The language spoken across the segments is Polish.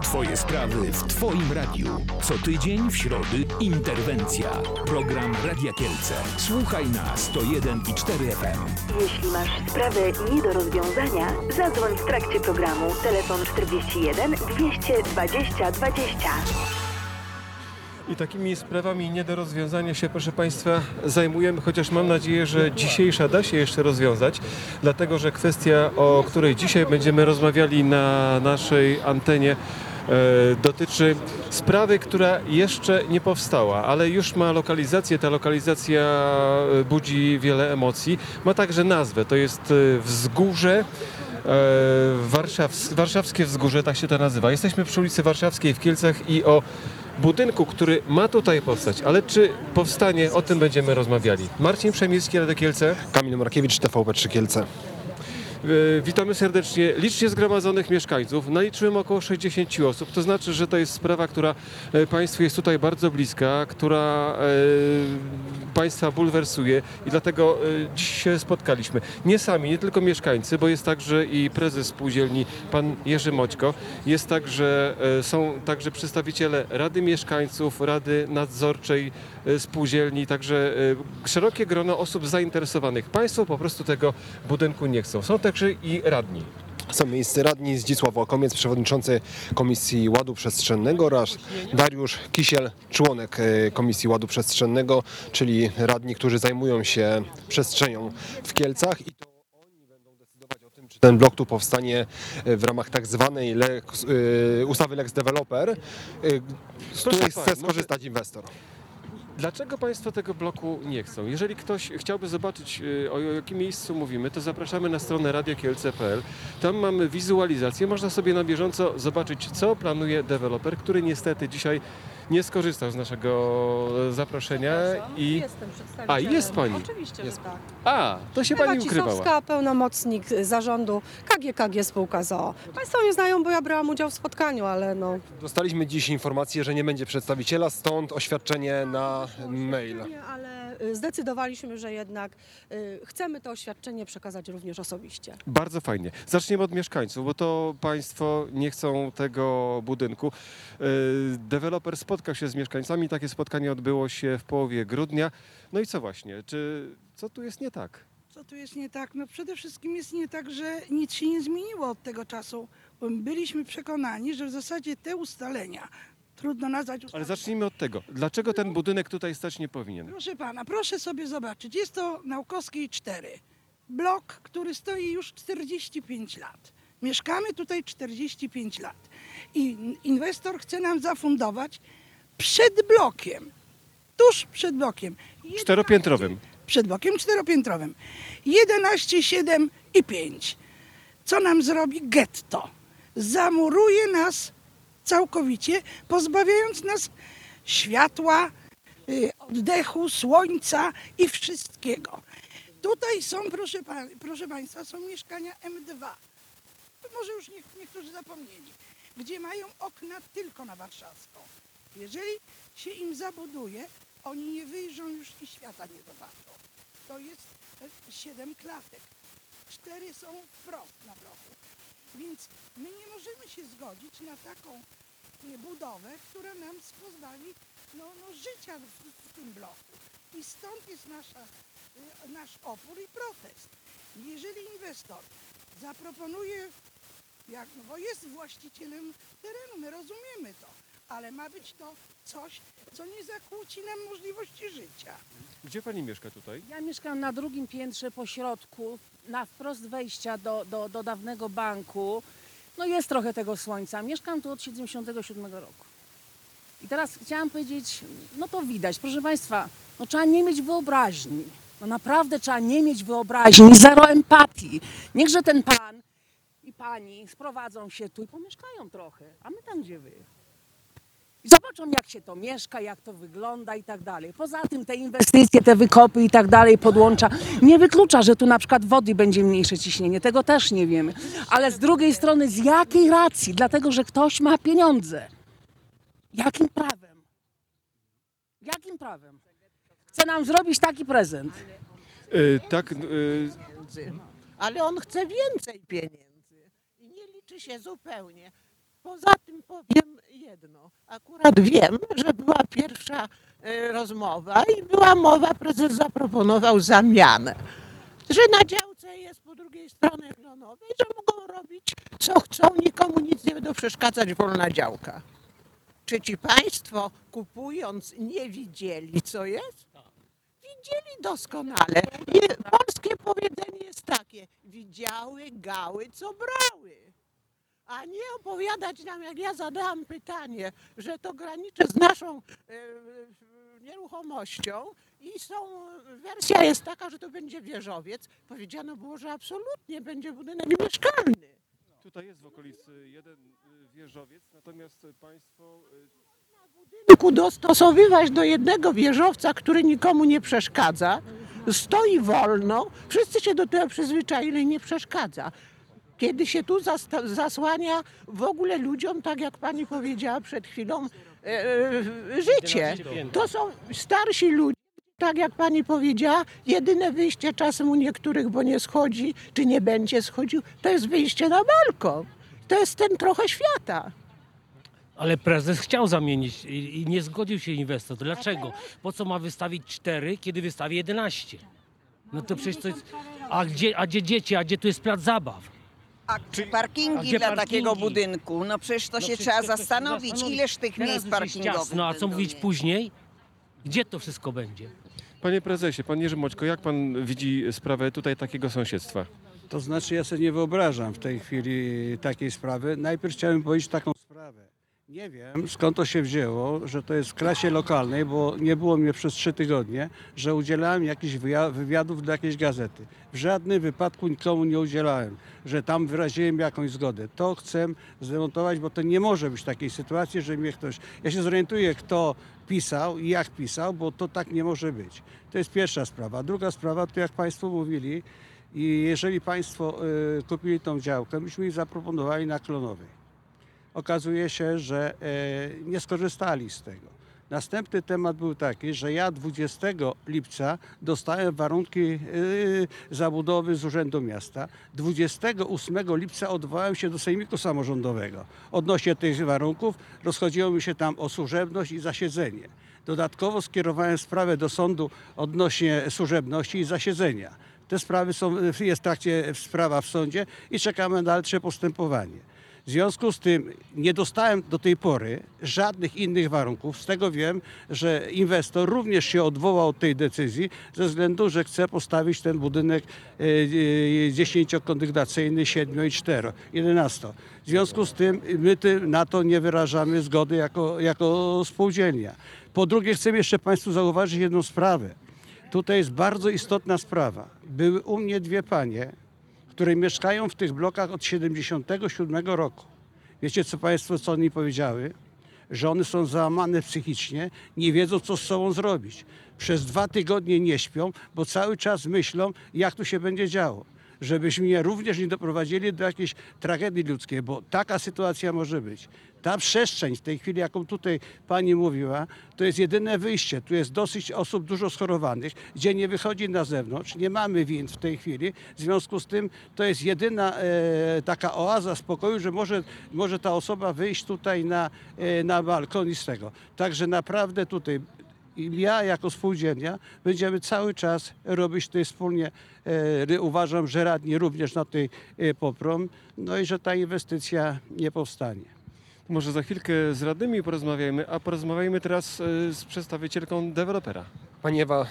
Twoje sprawy w Twoim radiu. Co tydzień w środy interwencja. Program Radia Kielce. Słuchaj na 101,4 FM. Jeśli masz sprawę nie do rozwiązania, zadzwoń w trakcie programu. Telefon 41 220 20. I takimi sprawami nie do rozwiązania się, proszę Państwa, zajmujemy, chociaż mam nadzieję, że dzisiejsza da się jeszcze rozwiązać, dlatego że kwestia, o której dzisiaj będziemy rozmawiali na naszej antenie, dotyczy sprawy, która jeszcze nie powstała, ale już ma lokalizację. Ta lokalizacja budzi wiele emocji. Ma także nazwę, to jest Wzgórze, Warszawskie Wzgórze, tak się to nazywa. Jesteśmy przy ulicy Warszawskiej w Kielcach i o budynku, który ma tutaj powstać, ale czy powstanie, o tym będziemy rozmawiali. Marcin Przemycki, Radio Kielce. Kamil Markiewicz, TVP3 Kielce. Witamy serdecznie licznie zgromadzonych mieszkańców. Naliczyłem około 60 osób. To znaczy, że to jest sprawa, która Państwu jest tutaj bardzo bliska, która Państwa bulwersuje i dlatego dziś się spotkaliśmy. Nie sami, nie tylko mieszkańcy, bo jest także i prezes spółdzielni, pan Jerzy Moćko. Jest także, są także przedstawiciele Rady Mieszkańców, Rady Nadzorczej spółdzielni, także szerokie grono osób zainteresowanych. Państwo po prostu tego budynku nie chcą. Są także i radni. Są miejsce radni Zdzisław Łakomiec, przewodniczący Komisji Ładu Przestrzennego oraz Dariusz Kisiel, członek Komisji Ładu Przestrzennego, czyli radni, którzy zajmują się przestrzenią w Kielcach i to oni będą decydować o tym, czy ten blok tu powstanie w ramach tak zwanej ustawy Lex Developer, z której chce skorzystać inwestor. Dlaczego Państwo tego bloku nie chcą? Jeżeli ktoś chciałby zobaczyć, o jakim miejscu mówimy, to zapraszamy na stronę radiokielce.pl. Tam mamy wizualizację. Można sobie na bieżąco zobaczyć, co planuje deweloper, który niestety dzisiaj nie skorzystał z naszego zaproszenia. Jestem przedstawicielem. Jest Pani? Oczywiście, że tak. To się Pani ukrywała. Cisowska, pełnomocnik zarządu KGKG Spółka z o.o. Państwo mnie znają, bo ja brałam udział w spotkaniu, ale no... Dostaliśmy dziś informację, że nie będzie przedstawiciela, stąd oświadczenie na mail. Ale zdecydowaliśmy, że jednak chcemy to oświadczenie przekazać również osobiście. Bardzo fajnie. Zaczniemy od mieszkańców, bo to Państwo nie chcą tego budynku. Deweloper spotkał się z mieszkańcami. Takie spotkanie odbyło się w połowie grudnia. No i co właśnie? Co tu jest nie tak? Co tu jest nie tak? No przede wszystkim jest nie tak, że nic się nie zmieniło od tego czasu. Bo byliśmy przekonani, że w zasadzie te ustalenia, trudno nazwać Ale zacznijmy od tego. Dlaczego ten budynek tutaj stać nie powinien? Proszę pana, proszę sobie zobaczyć. Jest to Naukowskiej 4. Blok, który stoi już 45 lat. Mieszkamy tutaj 45 lat. I inwestor chce nam zafundować przed blokiem, tuż przed blokiem. Czteropiętrowym. Przed blokiem czteropiętrowym. 11, 7 i 5. Co nam zrobi? Getto. Zamuruje nas całkowicie, pozbawiając nas światła, oddechu, słońca i wszystkiego. Tutaj są, proszę Państwa, są mieszkania M2. To może już niektórzy zapomnieli, gdzie mają okna tylko na Warszawską. Jeżeli się im zabuduje, oni nie wyjrzą już i świata nie zobaczą. To jest 7 klatek. 4 są wprost na bloku. Więc my nie możemy się zgodzić na taką budowę, która nam pozbawi życia w tym bloku. I stąd jest nasz opór i protest. Jeżeli inwestor zaproponuje, bo jest właścicielem terenu, my rozumiemy to, ale ma być to coś, co nie zakłóci nam możliwości życia. Gdzie Pani mieszka tutaj? Ja mieszkam na drugim piętrze po środku, na wprost wejścia do dawnego banku. No jest trochę tego słońca. Mieszkam tu od 1977 roku. I teraz chciałam powiedzieć, no to widać, proszę Państwa, no trzeba nie mieć wyobraźni. No naprawdę trzeba nie mieć wyobraźni, zero empatii. Niechże ten pan i pani sprowadzą się tu i pomieszkają trochę, a my tam gdzie wy. I zobaczą, jak się to mieszka, jak to wygląda i tak dalej. Poza tym te inwestycje, te wykopy i tak dalej, podłącza. Nie wyklucza, że tu na przykład wody będzie mniejsze ciśnienie. Tego też nie wiemy. Ale z drugiej strony, z jakiej racji? Dlatego, że ktoś ma pieniądze. Jakim prawem? Jakim prawem? Chce nam zrobić taki prezent. Ale on chce więcej pieniędzy i nie liczy się zupełnie Poza tym powiem jedno. Akurat wiem, że była pierwsza rozmowa i była mowa, prezes zaproponował zamianę. Że na działce jest po drugiej stronie klonowej, że mogą robić co chcą, nikomu nic nie będą przeszkadzać, wolna działka. Czy ci państwo kupując nie widzieli, co jest? Widzieli doskonale. I polskie powiedzenie jest takie: widziały gały, co brały. A nie opowiadać nam, jak ja zadałam pytanie, że to graniczy z naszą nieruchomością i wersja jest taka, że to będzie wieżowiec. Powiedziano było, że absolutnie będzie budynek mieszkalny. Tutaj jest w okolicy jeden wieżowiec, natomiast państwo... Budynku dostosowywać do jednego wieżowca, który nikomu nie przeszkadza, stoi wolno, wszyscy się do tego przyzwyczaili i nie przeszkadza. Kiedy się tu zasłania w ogóle ludziom, tak jak pani powiedziała przed chwilą, życie. To są starsi ludzie, tak jak pani powiedziała, jedyne wyjście czasem u niektórych, bo nie schodzi, czy nie będzie schodził, to jest wyjście na balkon. To jest ten trochę świata. Ale prezes chciał zamienić i nie zgodził się inwestor. Dlaczego? Po co ma wystawić 4, kiedy wystawi 11? No to przecież to jest... A gdzie dzieci, a gdzie tu jest plac zabaw? A parkingi gdzie dla parkingi? takiego budynku? No przecież to się przecież trzeba to się zastanowić, ileż tych Teraz miejsc już jest parkingowych ciasno, a co będą mówić mieć. później? Gdzie to wszystko będzie? Panie prezesie, pan Jerzy Moćko, jak pan widzi sprawę tutaj takiego sąsiedztwa? To znaczy, ja sobie nie wyobrażam w tej chwili takiej sprawy. Najpierw chciałem powiedzieć taką sprawę. Nie wiem, skąd to się wzięło, że to jest w klasie lokalnej, bo nie było mnie przez 3 tygodnie, że udzielałem jakichś wywiadów dla jakiejś gazety. W żadnym wypadku nikomu nie udzielałem, że tam wyraziłem jakąś zgodę. To chcę zdemontować, bo to nie może być takiej sytuacji, że mnie ktoś... Ja się zorientuję, kto pisał i jak pisał, bo to tak nie może być. To jest pierwsza sprawa. Druga sprawa, to jak państwo mówili, i jeżeli państwo kupili tą działkę, myśmy ich zaproponowali na Klonowej. Okazuje się, że nie skorzystali z tego. Następny temat był taki, że ja 20 lipca dostałem warunki zabudowy z Urzędu Miasta. 28 lipca odwołałem się do Sejmiku Samorządowego. Odnośnie tych warunków rozchodziło mi się tam o służebność i zasiedzenie. Dodatkowo skierowałem sprawę do sądu odnośnie służebności i zasiedzenia. Te sprawy jest w trakcie sprawa w sądzie i czekamy na dalsze postępowanie. W związku z tym nie dostałem do tej pory żadnych innych warunków. Z tego wiem, że inwestor również się odwołał od tej decyzji ze względu, że chce postawić ten budynek 10-kondygnacyjny, 7 i 4, 11. W związku z tym my na to nie wyrażamy zgody jako spółdzielnia. Po drugie, chcę jeszcze państwu zauważyć jedną sprawę. Tutaj jest bardzo istotna sprawa. Były u mnie 2 panie, które mieszkają w tych blokach od 1977 roku. Wiecie co oni powiedziały? Że one są załamane psychicznie, nie wiedzą, co z sobą zrobić. Przez 2 tygodnie nie śpią, bo cały czas myślą, jak tu się będzie działo. Żebyśmy mnie również nie doprowadzili do jakiejś tragedii ludzkiej, bo taka sytuacja może być. Ta przestrzeń w tej chwili, jaką tutaj pani mówiła, to jest jedyne wyjście. Tu jest dosyć osób dużo schorowanych, gdzie nie wychodzi na zewnątrz, nie mamy wind w tej chwili. W związku z tym to jest jedyna taka oaza spokoju, że może ta osoba wyjść tutaj na balkon i z tego. Także naprawdę tutaj ja jako spółdzielnia będziemy cały czas robić tutaj wspólnie. Uważam, że radni również na tej poprą, no i że ta inwestycja nie powstanie. Może za chwilkę z radnymi porozmawiajmy, a porozmawiajmy teraz z przedstawicielką dewelopera. Pani Ewa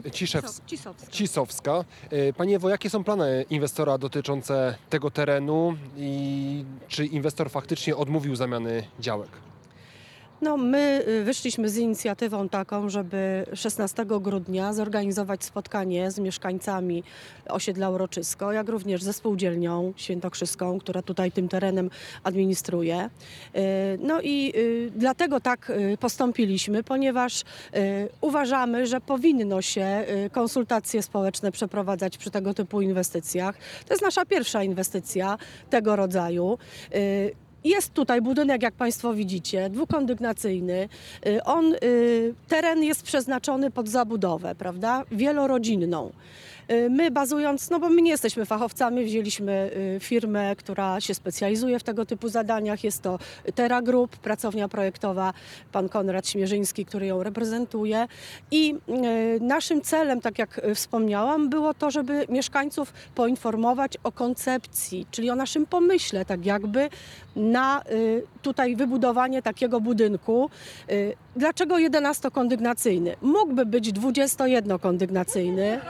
Cisowska. Pani Ewo, jakie są plany inwestora dotyczące tego terenu i czy inwestor faktycznie odmówił zamiany działek? No, my wyszliśmy z inicjatywą taką, żeby 16 grudnia zorganizować spotkanie z mieszkańcami osiedla Uroczysko, jak również ze spółdzielnią świętokrzyską, która tutaj tym terenem administruje. No i dlatego tak postąpiliśmy, ponieważ uważamy, że powinno się konsultacje społeczne przeprowadzać przy tego typu inwestycjach. To jest nasza pierwsza inwestycja tego rodzaju. Jest tutaj budynek, jak Państwo widzicie, 2-kondygnacyjny. Teren jest przeznaczony pod zabudowę, prawda, wielorodzinną. My bazując, no bo my nie jesteśmy fachowcami, wzięliśmy firmę, która się specjalizuje w tego typu zadaniach. Jest to Terra Group, pracownia projektowa, pan Konrad Śmierzyński, który ją reprezentuje. I naszym celem, tak jak wspomniałam, było to, żeby mieszkańców poinformować o koncepcji, czyli o naszym pomyśle, tak jakby na tutaj wybudowanie takiego budynku. Dlaczego 11-kondygnacyjny? Mógłby być 21-kondygnacyjny.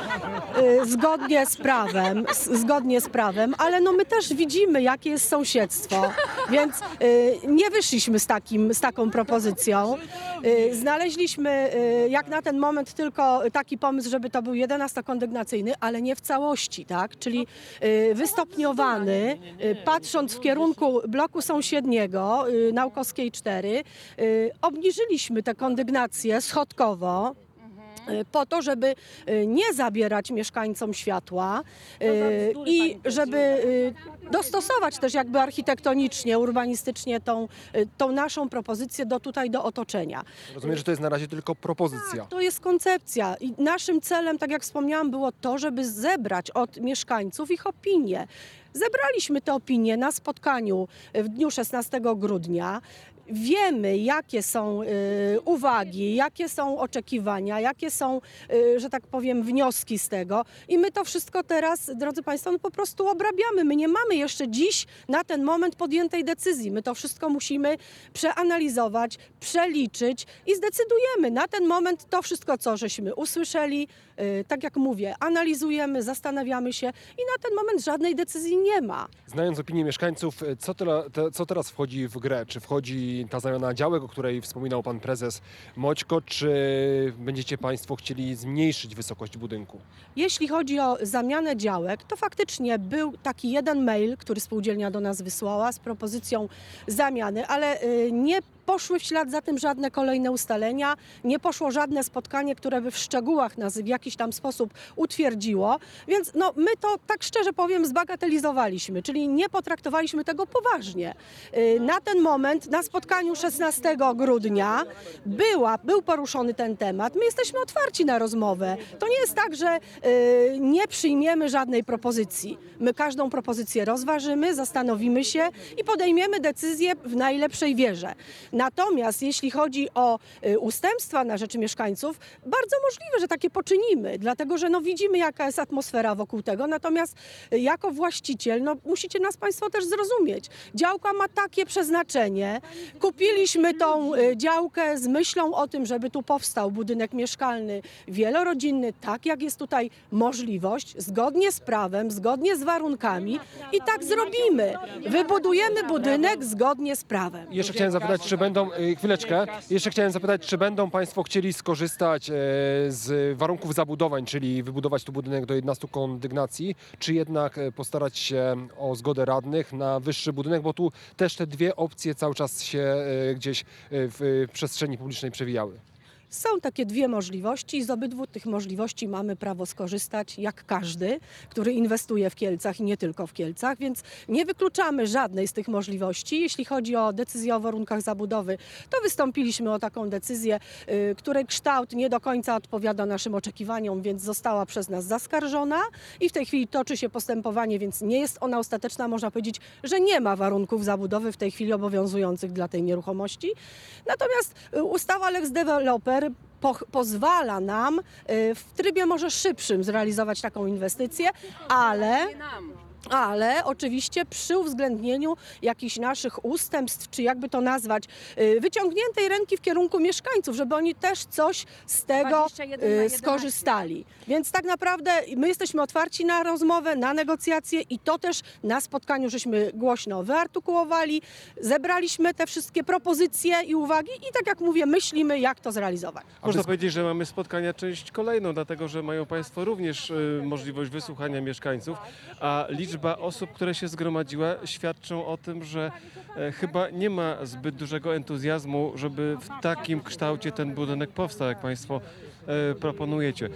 Zgodnie z prawem, ale no my też widzimy, jakie jest sąsiedztwo, więc nie wyszliśmy z taką propozycją. Znaleźliśmy jak na ten moment tylko taki pomysł, żeby to był 11-kondygnacyjny, ale nie w całości, tak? Czyli wystopniowany, patrząc w kierunku bloku sąsiedniego, Naukowskiej 4, obniżyliśmy tę kondygnację schodkowo, po to, żeby nie zabierać mieszkańcom światła i żeby dostosować też jakby architektonicznie, urbanistycznie tą naszą propozycję do otoczenia. Rozumiem, że to jest na razie tylko propozycja. Tak, to jest koncepcja i naszym celem, tak jak wspomniałam, było to, żeby zebrać od mieszkańców ich opinie. Zebraliśmy te opinie na spotkaniu w dniu 16 grudnia. Wiemy, jakie są uwagi, jakie są oczekiwania, jakie są, że tak powiem, wnioski z tego. I my to wszystko teraz, drodzy Państwo, no po prostu obrabiamy. My nie mamy jeszcze dziś na ten moment podjętej decyzji. My to wszystko musimy przeanalizować, przeliczyć i zdecydujemy. Na ten moment to wszystko, co żeśmy usłyszeli, tak jak mówię, analizujemy, zastanawiamy się i na ten moment żadnej decyzji nie ma. Znając opinię mieszkańców, co teraz wchodzi w grę? Czy wchodzi ta zamiana działek, o której wspominał pan prezes Moćko, czy będziecie państwo chcieli zmniejszyć wysokość budynku? Jeśli chodzi o zamianę działek, to faktycznie był taki jeden mail, który spółdzielnia do nas wysłała z propozycją zamiany, ale nie poszły w ślad za tym żadne kolejne ustalenia, nie poszło żadne spotkanie, które by w szczegółach nas w jakiś tam sposób utwierdziło, więc no, my to tak szczerze powiem zbagatelizowaliśmy, czyli nie potraktowaliśmy tego poważnie. Na ten moment, na spotkaniu 16 grudnia był poruszony ten temat. My jesteśmy otwarci na rozmowę. To nie jest tak, że nie przyjmiemy żadnej propozycji. My każdą propozycję rozważymy, zastanowimy się i podejmiemy decyzję w najlepszej wierze. Natomiast jeśli chodzi o ustępstwa na rzecz mieszkańców, bardzo możliwe, że takie poczynimy, dlatego że no, widzimy, jaka jest atmosfera wokół tego. Natomiast jako właściciel, no, musicie nas Państwo też zrozumieć. Działka ma takie przeznaczenie. Kupiliśmy tą działkę z myślą o tym, żeby tu powstał budynek mieszkalny wielorodzinny, tak jak jest tutaj możliwość, zgodnie z prawem, zgodnie z warunkami i tak zrobimy. Wybudujemy budynek zgodnie z prawem. Jeszcze chciałem zapytać, czy będą państwo chcieli skorzystać z warunków zabudowań, czyli wybudować tu budynek do 11 kondygnacji, czy jednak postarać się o zgodę radnych na wyższy budynek, bo tu też te dwie opcje cały czas się gdzieś w przestrzeni publicznej przewijały. Są takie dwie możliwości i z obydwu tych możliwości mamy prawo skorzystać, jak każdy, który inwestuje w Kielcach i nie tylko w Kielcach, więc nie wykluczamy żadnej z tych możliwości. Jeśli chodzi o decyzję o warunkach zabudowy, to wystąpiliśmy o taką decyzję, której kształt nie do końca odpowiada naszym oczekiwaniom, więc została przez nas zaskarżona i w tej chwili toczy się postępowanie, więc nie jest ona ostateczna. Można powiedzieć, że nie ma warunków zabudowy w tej chwili obowiązujących dla tej nieruchomości. Natomiast ustawa Lex Developer pozwala nam w trybie może szybszym zrealizować taką inwestycję, ale oczywiście przy uwzględnieniu jakichś naszych ustępstw, czy jakby to nazwać, wyciągniętej ręki w kierunku mieszkańców, żeby oni też coś z tego skorzystali. Więc tak naprawdę my jesteśmy otwarci na rozmowę, na negocjacje i to też na spotkaniu żeśmy głośno wyartykułowali, zebraliśmy te wszystkie propozycje i uwagi i tak jak mówię, myślimy, jak to zrealizować. Można powiedzieć, że mamy spotkania część kolejną, dlatego że mają Państwo również możliwość wysłuchania mieszkańców, a liczba osób, które się zgromadziła, świadczą o tym, że chyba nie ma zbyt dużego entuzjazmu, żeby w takim kształcie ten budynek powstał, jak Państwo proponujecie.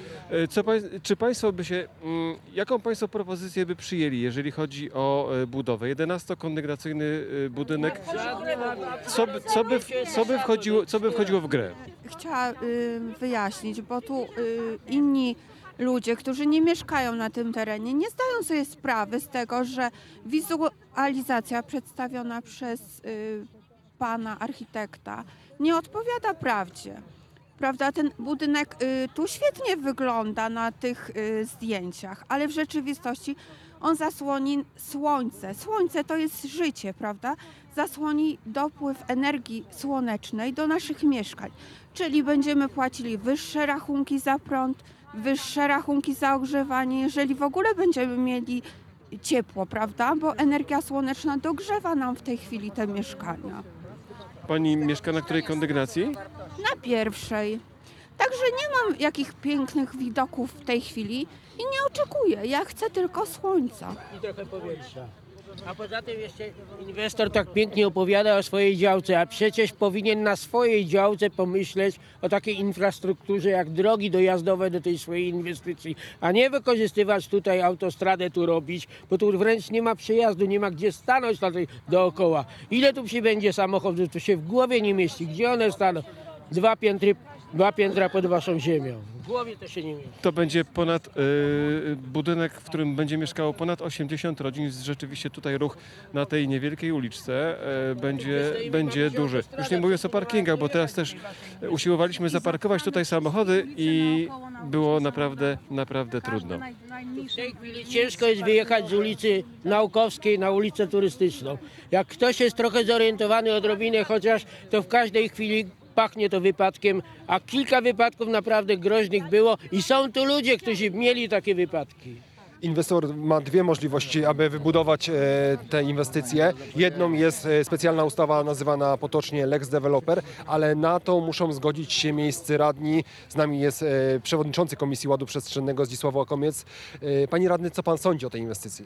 Jaką Państwo propozycję by przyjęli, jeżeli chodzi o budowę? 11-kondygnacyjny budynek. Co by wchodziło w grę? Chciała wyjaśnić, bo tu inni ludzie, którzy nie mieszkają na tym terenie, nie zdają sobie sprawy z tego, że wizualizacja przedstawiona przez pana architekta nie odpowiada prawdzie. Prawda, ten budynek tu świetnie wygląda na tych zdjęciach, ale w rzeczywistości on zasłoni słońce. Słońce to jest życie, prawda? Zasłoni dopływ energii słonecznej do naszych mieszkań. Czyli będziemy płacili wyższe rachunki za prąd, wyższe rachunki za ogrzewanie, jeżeli w ogóle będziemy mieli ciepło, prawda? Bo energia słoneczna dogrzewa nam w tej chwili te mieszkania. Pani mieszka na której kondygnacji? Na pierwszej. Także nie mam jakich pięknych widoków w tej chwili i nie oczekuję. Ja chcę tylko słońca. I trochę powietrza. A poza tym jeszcze inwestor tak pięknie opowiada o swojej działce, a przecież powinien na swojej działce pomyśleć o takiej infrastrukturze jak drogi dojazdowe do tej swojej inwestycji, a nie wykorzystywać tutaj autostradę tu robić, bo tu wręcz nie ma przejazdu, nie ma gdzie stanąć na tej dookoła. Ile tu przybędzie samochodów, to się w głowie nie mieści. Gdzie one staną? Dwa piętra pod waszą ziemią. W głowie to się nie mieści. To będzie budynek, w którym będzie mieszkało ponad 80 rodzin. Rzeczywiście tutaj ruch na tej niewielkiej uliczce będzie duży. Już nie mówiąc o parkingach, bo teraz też usiłowaliśmy zaparkować tutaj samochody i było naprawdę trudno. W tej chwili ciężko jest wyjechać z ulicy Naukowskiej na ulicę Turystyczną. Jak ktoś jest trochę zorientowany odrobinę chociaż, to w każdej chwili pachnie to wypadkiem, a kilka wypadków naprawdę groźnych było i są tu ludzie, którzy mieli takie wypadki. Inwestor ma dwie możliwości, aby wybudować te inwestycje. Jedną jest specjalna ustawa nazywana potocznie Lex Developer, ale na to muszą zgodzić się miejscy radni. Z nami jest przewodniczący Komisji Ładu Przestrzennego Zdzisław Łakomiec. Panie radny, co pan sądzi o tej inwestycji?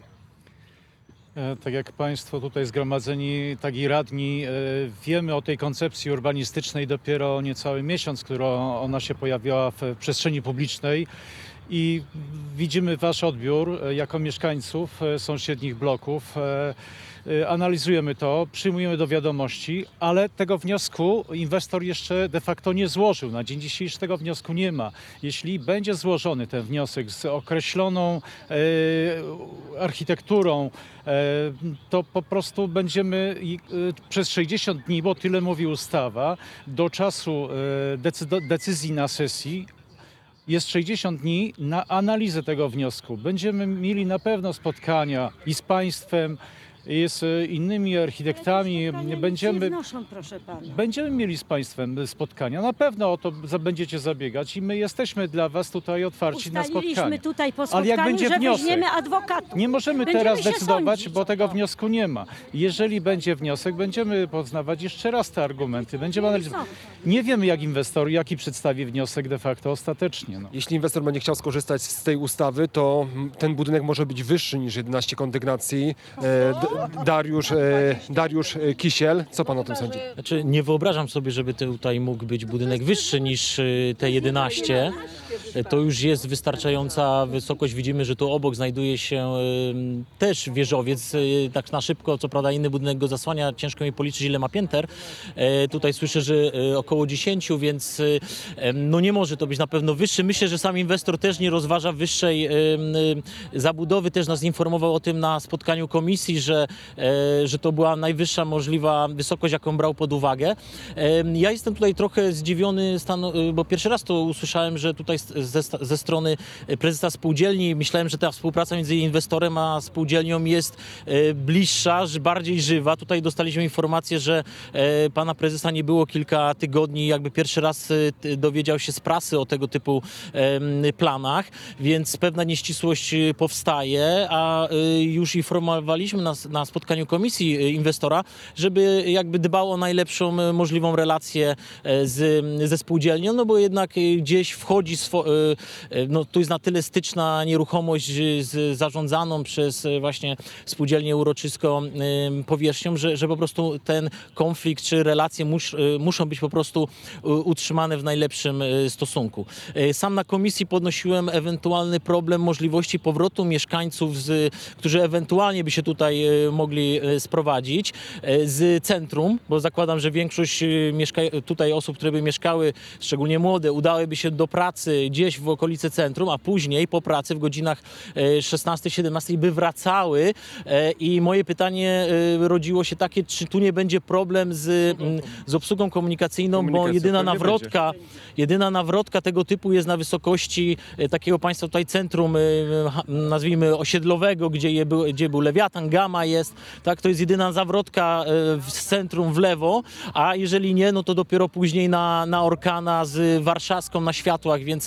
Tak jak Państwo tutaj zgromadzeni, tak i radni, wiemy o tej koncepcji urbanistycznej dopiero niecały miesiąc, która ona się pojawiła w przestrzeni publicznej i widzimy Wasz odbiór jako mieszkańców sąsiednich bloków. Analizujemy to, przyjmujemy do wiadomości, ale tego wniosku inwestor jeszcze de facto nie złożył. Na dzień dzisiejszy tego wniosku nie ma. Jeśli będzie złożony ten wniosek z określoną architekturą, to po prostu będziemy przez 60 dni, bo tyle mówi ustawa, do czasu decyzji na sesji, jest 60 dni na analizę tego wniosku. Będziemy mieli na pewno spotkania i z państwem, i z innymi architektami. Będziemy mieli z państwem spotkania. Na pewno o to będziecie zabiegać i my jesteśmy dla was tutaj otwarci na spotkanie. Tutaj po Ale jak będzie że wniosek, weźmiemy adwokatów. nie możemy Będziemy teraz się decydować, sądzić. bo tego wniosku nie ma. Jeżeli będzie wniosek, będziemy poznawać jeszcze raz te argumenty. Będziemy analizować. Nie wiemy, jaki przedstawi wniosek de facto ostatecznie. No. Jeśli inwestor będzie chciał skorzystać z tej ustawy, to ten budynek może być wyższy niż 11 kondygnacji. Dariusz Kisiel, co pan o tym sądzi? Znaczy, nie wyobrażam sobie, żeby tutaj mógł być budynek wyższy niż te 11. To już jest wystarczająca wysokość. Widzimy, że tu obok znajduje się też wieżowiec. Tak na szybko, co prawda inny budynek go zasłania, ciężko mi policzyć, ile ma pięter. Tutaj słyszę, że około 10, więc no nie może to być na pewno wyższy. Myślę, że sam inwestor też nie rozważa wyższej zabudowy. Też nas informował o tym na spotkaniu komisji, że to była najwyższa możliwa wysokość, jaką brał pod uwagę. Ja jestem tutaj trochę zdziwiony, bo pierwszy raz to usłyszałem, że tutaj ze strony prezesa spółdzielni myślałem, że ta współpraca między inwestorem a spółdzielnią jest bliższa, bardziej żywa. Tutaj dostaliśmy informację, że pana prezesa nie było kilka tygodni, jakby pierwszy raz dowiedział się z prasy o tego typu planach, więc pewna nieścisłość powstaje, a już informowaliśmy na spotkaniu komisji inwestora, żeby jakby dbał o najlepszą możliwą relację ze spółdzielnią, no bo jednak gdzieś wchodzi, no tu jest na tyle styczna nieruchomość zarządzaną przez właśnie spółdzielnię uroczyską powierzchnią, że po prostu ten konflikt czy relacje muszą być po prostu utrzymane w najlepszym stosunku. Sam na komisji podnosiłem ewentualny problem możliwości powrotu mieszkańców, którzy ewentualnie by się tutaj mogli sprowadzić z centrum, bo zakładam, że większość tutaj osób, które by mieszkały, szczególnie młode, udałyby się do pracy, gdzieś w okolicy centrum, a później po pracy w godzinach 16-17 by wracały. I moje pytanie rodziło się takie, czy tu nie będzie problem z obsługą komunikacyjną, bo jedyna nawrotka tego typu jest na wysokości takiego państwa tutaj centrum, nazwijmy osiedlowego, gdzie był Lewiatan, Gama jest, tak, to jest jedyna zawrotka z centrum w lewo, a jeżeli nie, no to dopiero później na Orkana z Warszawską na światłach, więc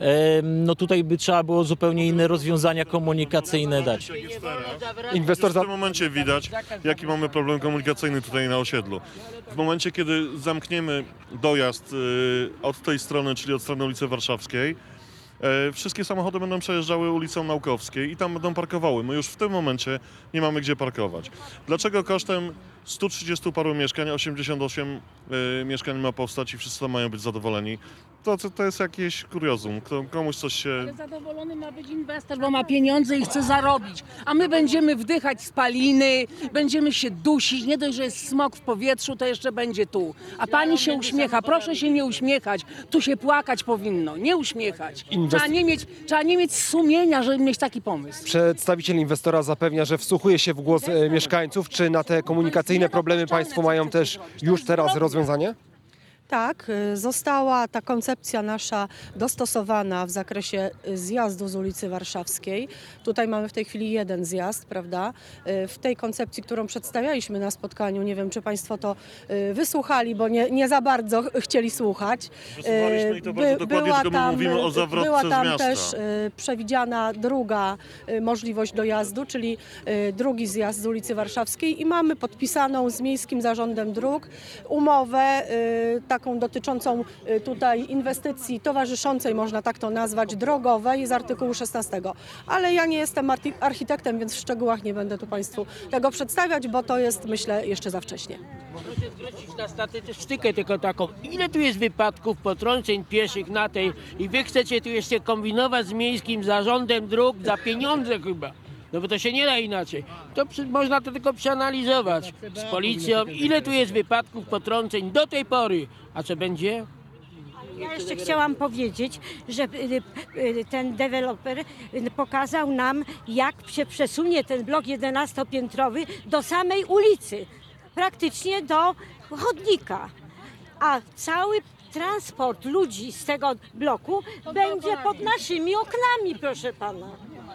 no tutaj by trzeba było zupełnie inne rozwiązania komunikacyjne dać. Inwestor W tym momencie widać, jaki mamy problem komunikacyjny tutaj na osiedlu. W momencie, kiedy zamkniemy dojazd od tej strony, czyli od strony ulicy Warszawskiej, wszystkie samochody będą przejeżdżały ulicą Naukowskiej i tam będą parkowały. My już w tym momencie nie mamy gdzie parkować. Dlaczego kosztem 130 paru mieszkań, 88 mieszkań ma powstać i wszyscy mają być zadowoleni? To jest jakieś kuriozum. Komuś coś się... Ale zadowolony ma być inwestor, bo ma pieniądze i chce zarobić. A my będziemy wdychać spaliny, będziemy się dusić. Nie dość, że jest smog w powietrzu, to jeszcze będzie tu. A pani się uśmiecha. Proszę się nie uśmiechać. Tu się płakać powinno. Nie uśmiechać. Trzeba nie mieć sumienia, żeby mieć taki pomysł. Przedstawiciel inwestora zapewnia, że wsłuchuje się w głos mieszkańców. Czy na te komunikacyjne problemy państwo mają też już teraz rozwiązanie? Tak, została ta koncepcja nasza dostosowana w zakresie zjazdu z ulicy Warszawskiej. Tutaj mamy w tej chwili jeden zjazd, prawda? W tej koncepcji, którą przedstawialiśmy na spotkaniu, nie wiem, czy państwo to wysłuchali, bo nie za bardzo chcieli słuchać. Wysłuchaliśmy i to bardzo dokładnie, tylko my mówimy o zawrotce była tam z miasta. też przewidziana druga możliwość dojazdu, czyli drugi zjazd z ulicy Warszawskiej i mamy podpisaną z Miejskim Zarządem Dróg umowę taką dotyczącą tutaj inwestycji towarzyszącej, można tak to nazwać, drogowej z artykułu 16. Ale ja nie jestem architektem, więc w szczegółach nie będę tu państwu tego przedstawiać, bo to jest, myślę, jeszcze za wcześnie. Proszę zwrócić na statystykę tylko taką. Ile tu jest wypadków, potrąceń pieszych na tej i wy chcecie tu jeszcze kombinować z Miejskim Zarządem Dróg za pieniądze chyba. No bo to się nie da inaczej. Można to tylko przeanalizować z policją. Ile tu jest wypadków, potrąceń do tej pory. A co będzie? Ja jeszcze chciałam powiedzieć, że ten deweloper pokazał nam, jak się przesunie ten blok 11-piętrowy do samej ulicy. Praktycznie do chodnika. A cały transport ludzi z tego bloku będzie pod naszymi oknami, proszę pana.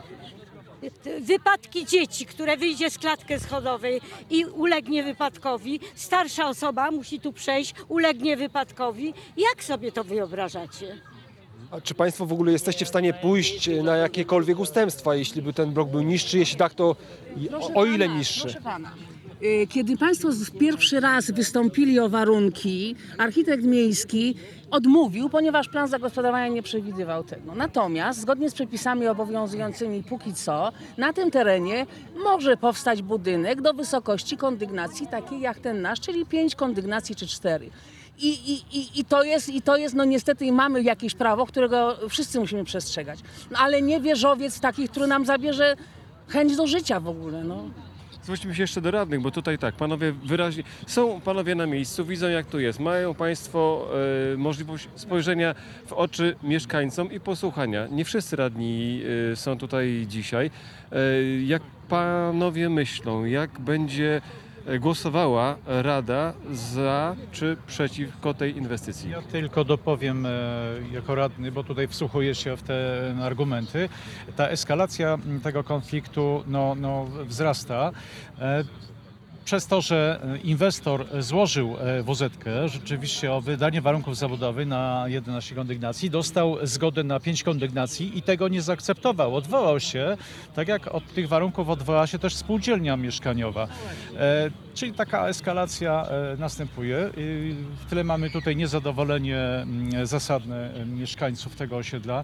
Wypadki dzieci, które wyjdzie z klatki schodowej i ulegnie wypadkowi, starsza osoba musi tu przejść, ulegnie wypadkowi. Jak sobie to wyobrażacie? A czy państwo w ogóle jesteście w stanie pójść na jakiekolwiek ustępstwa, jeśli by ten blok był niższy? Jeśli tak, to o ile niższy? Proszę pana. Kiedy państwo pierwszy raz wystąpili o warunki, architekt miejski odmówił, ponieważ plan zagospodarowania nie przewidywał tego. Natomiast zgodnie z przepisami obowiązującymi póki co na tym terenie może powstać budynek do wysokości kondygnacji takiej jak ten nasz, czyli 5 kondygnacji czy 4. I to jest, no niestety mamy jakieś prawo, którego wszyscy musimy przestrzegać. No, ale nie wieżowiec takich, który nam zabierze chęć do życia w ogóle, no. Zwróćmy się jeszcze do radnych, bo tutaj tak, panowie wyraźnie, są panowie na miejscu, widzą jak tu jest, mają państwo możliwość spojrzenia w oczy mieszkańcom i posłuchania. Nie wszyscy radni są tutaj dzisiaj. Jak panowie myślą, jak będzie głosowała Rada za czy przeciwko tej inwestycji? Ja tylko dopowiem jako radny, bo tutaj wsłuchuję się w te argumenty. Ta eskalacja tego konfliktu wzrasta. Przez to, że inwestor złożył WZ-kę rzeczywiście o wydanie warunków zabudowy na 11 kondygnacji, dostał zgodę na 5 kondygnacji i tego nie zaakceptował. Odwołał się, tak jak od tych warunków odwołała się też spółdzielnia mieszkaniowa. Czyli taka eskalacja następuje. W tyle mamy tutaj niezadowolenie zasadne mieszkańców tego osiedla.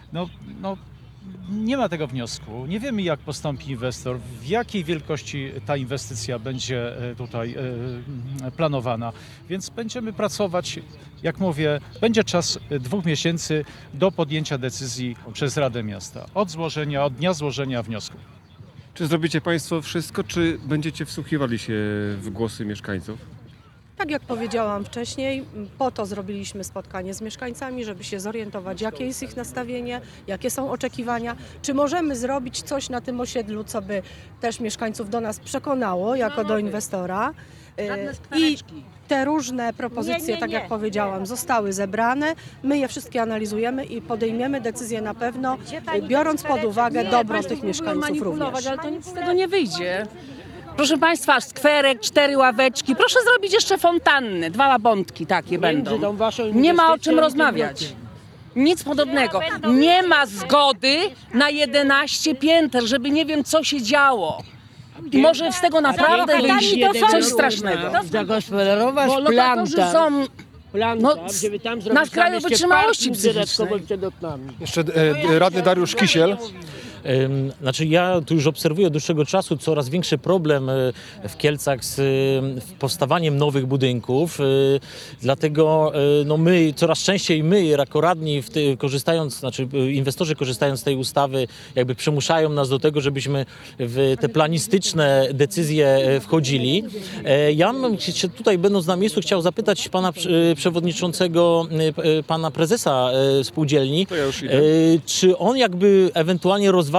Nie ma tego wniosku. Nie wiemy, jak postąpi inwestor, w jakiej wielkości ta inwestycja będzie tutaj planowana. Więc będziemy pracować, jak mówię, będzie czas 2 miesięcy do podjęcia decyzji przez Radę Miasta. Od dnia złożenia wniosku. Czy zrobicie państwo wszystko, czy będziecie wsłuchiwali się w głosy mieszkańców? Tak jak powiedziałam wcześniej, po to zrobiliśmy spotkanie z mieszkańcami, żeby się zorientować, jakie jest ich nastawienie, jakie są oczekiwania, czy możemy zrobić coś na tym osiedlu, co by też mieszkańców do nas przekonało, jako do inwestora. I te różne propozycje, tak jak powiedziałam, zostały zebrane. My je wszystkie analizujemy i podejmiemy decyzję na pewno, biorąc pod uwagę dobro tych mieszkańców również. Ale to nic z tego nie wyjdzie. Proszę Państwa, skwerek, 4 ławeczki. Proszę zrobić jeszcze fontannę, 2 łabątki takie będą. Nie ma o czym rozmawiać. Nic podobnego. Nie ma zgody na 11 pięter, żeby nie wiem co się działo. I może z tego naprawdę wyjść coś strasznego. Zagospodarować Bo lokatorzy są żeby tam na skraju wytrzymałości psychicznej. Jeszcze radny Dariusz Kisiel. Znaczy ja tu już obserwuję od dłuższego czasu coraz większy problem w Kielcach z powstawaniem nowych budynków, dlatego no my coraz częściej jako radni inwestorzy korzystając z tej ustawy jakby przymuszają nas do tego, żebyśmy w te planistyczne decyzje wchodzili. Ja bym się tutaj będąc na miejscu chciał zapytać pana przewodniczącego, pana prezesa spółdzielni, czy on jakby ewentualnie rozważałby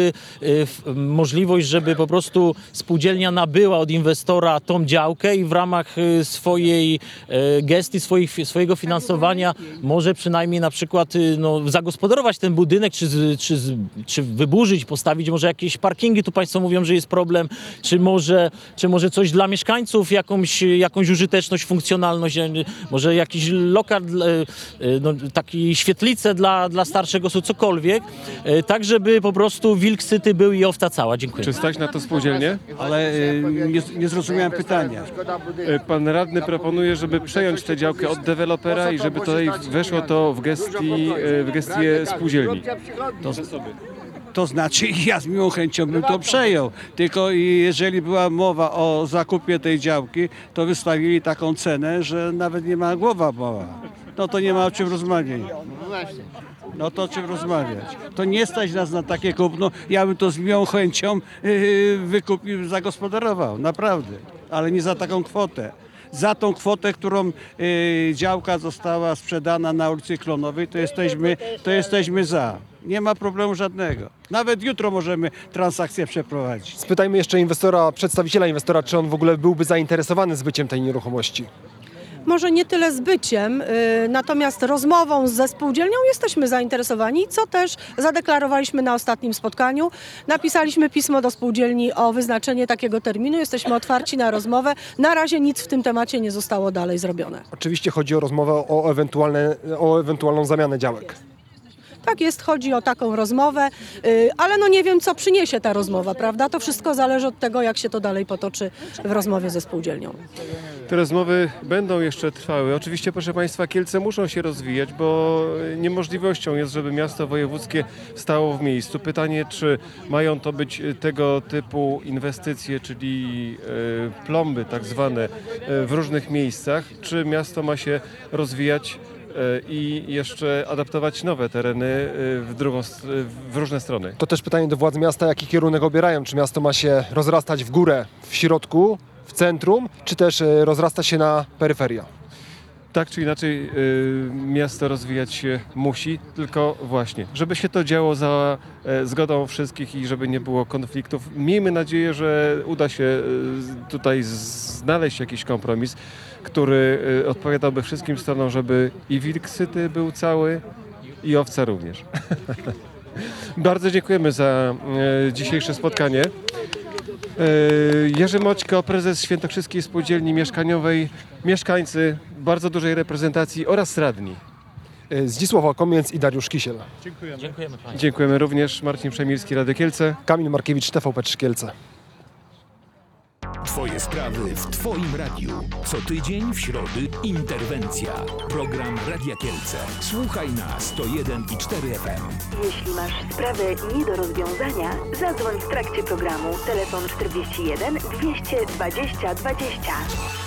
możliwość, żeby po prostu spółdzielnia nabyła od inwestora tą działkę i w ramach swojej gestii, swojego finansowania może przynajmniej na przykład zagospodarować ten budynek, czy wyburzyć, postawić może jakieś parkingi, tu państwo mówią, że jest problem, czy może coś dla mieszkańców, jakąś użyteczność, funkcjonalność, może jakiś lokal, taki świetlicę dla starszego osób, cokolwiek, tak żeby po prostu wilk syty był i owca cała. Dziękuję. Czy stać na to spółdzielnię? Ale nie zrozumiałem pytania. Pan radny proponuje, żeby przejąć tę działkę od dewelopera i żeby tutaj weszło to w gestię spółdzielni. To znaczy ja z miłą chęcią bym to przejął, tylko jeżeli była mowa o zakupie tej działki, to wystawili taką cenę, że nawet nie ma głowa mała. No to nie ma o czym rozmawiać. No to o czym rozmawiać. To nie stać nas na takie kupno. Ja bym to z miłą chęcią wykupił, zagospodarował, naprawdę. Ale nie za taką kwotę. Za tą kwotę, którą działka została sprzedana na ulicy Klonowej, to jesteśmy za. Nie ma problemu żadnego. Nawet jutro możemy transakcję przeprowadzić. Spytajmy jeszcze przedstawiciela inwestora, czy on w ogóle byłby zainteresowany zbyciem tej nieruchomości. Może nie tyle zbyciem, natomiast rozmową ze spółdzielnią jesteśmy zainteresowani, co też zadeklarowaliśmy na ostatnim spotkaniu. Napisaliśmy pismo do spółdzielni o wyznaczenie takiego terminu. Jesteśmy otwarci na rozmowę. Na razie nic w tym temacie nie zostało dalej zrobione. Oczywiście chodzi o rozmowę o ewentualną zamianę działek. Tak jest, chodzi o taką rozmowę, ale nie wiem, co przyniesie ta rozmowa, prawda? To wszystko zależy od tego, jak się to dalej potoczy w rozmowie ze spółdzielnią. Te rozmowy będą jeszcze trwały. Oczywiście, proszę Państwa, Kielce muszą się rozwijać, bo niemożliwością jest, żeby miasto wojewódzkie stało w miejscu. Pytanie, czy mają to być tego typu inwestycje, czyli plomby tak zwane w różnych miejscach, czy miasto ma się rozwijać i jeszcze adaptować nowe tereny w różne strony. To też pytanie do władz miasta, jaki kierunek obierają. Czy miasto ma się rozrastać w górę, w środku, w centrum, czy też rozrasta się na peryferia? Tak czy inaczej miasto rozwijać się musi, tylko właśnie, żeby się to działo za zgodą wszystkich i żeby nie było konfliktów. Miejmy nadzieję, że uda się tutaj znaleźć jakiś kompromis, który odpowiadałby wszystkim stronom, żeby i wilk syty był cały, i owca również. Bardzo dziękujemy za dzisiejsze spotkanie. Jerzy Moćko, prezes Świętokrzyskiej Spółdzielni Mieszkaniowej, mieszkańcy bardzo dużej reprezentacji oraz radni. Zdzisław Łakomiec i Dariusz Kisiel. Dziękujemy Państwu. Dziękujemy również. Marcin Przemilski, Radio Kielce. Kamil Markiewicz, TVP3 Kielce. Twoje sprawy w Twoim radiu. Co tydzień w środę interwencja. Program Radia Kielce. Słuchaj na 101,4 FM. Jeśli masz sprawę nie do rozwiązania, zadzwoń w trakcie programu. Telefon 41 220 20 20.